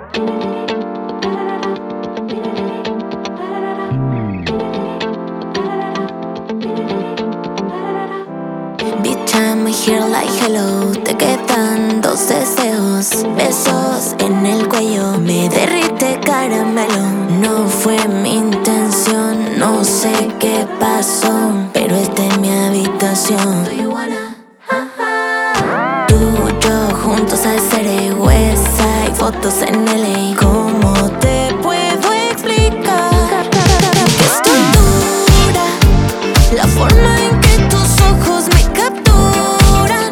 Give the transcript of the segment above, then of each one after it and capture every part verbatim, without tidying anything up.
Bitch, I'm here like hello. Te quedan dos deseos. Besos en el cuello, me derrite caramelo. No fue mi intención, no sé qué pasó, pero esta es mi habitación. Tú y yo juntos a hacer huesa y fotos en L A. ¿Cómo te puedo explicar que estoy dura? La forma en que tus ojos me capturan.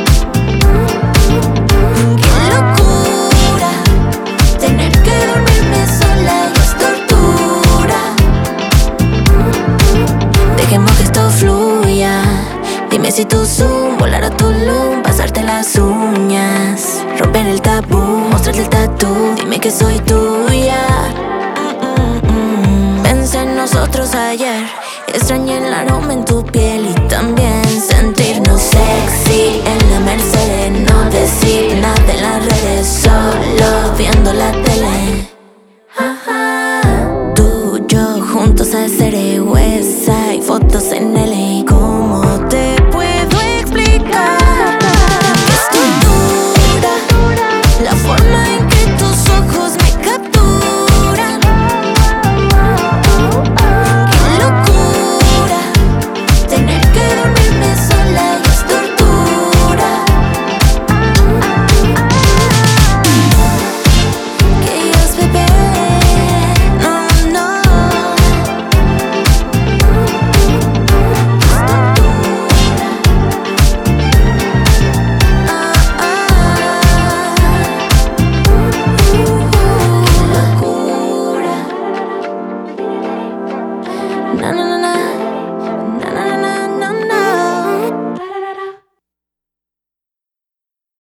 Qué locura tener que dormirme sola y es tortura. Dejemos que esto fluya. Dime si tu zoom, volar a Tulum, pasarte las uñas, romper el tabú, mostrarte el tatú. Dime que soy tuya. mm, mm, mm. Pensé en nosotros ayer, extrañé el aroma en tu piel y también sentirnos sexy en la Mercedes. No decir nada en las redes, solo viendo la tele. Tú y yo juntos a hacer huesa y fotos en L A. ¿Cómo te puedo explicar que estoy dura? La forma en que tus ojos me capturan. Qué locura tener que dormirme sola y es tortura. Que ellos bebé, no, no. Na, na, na.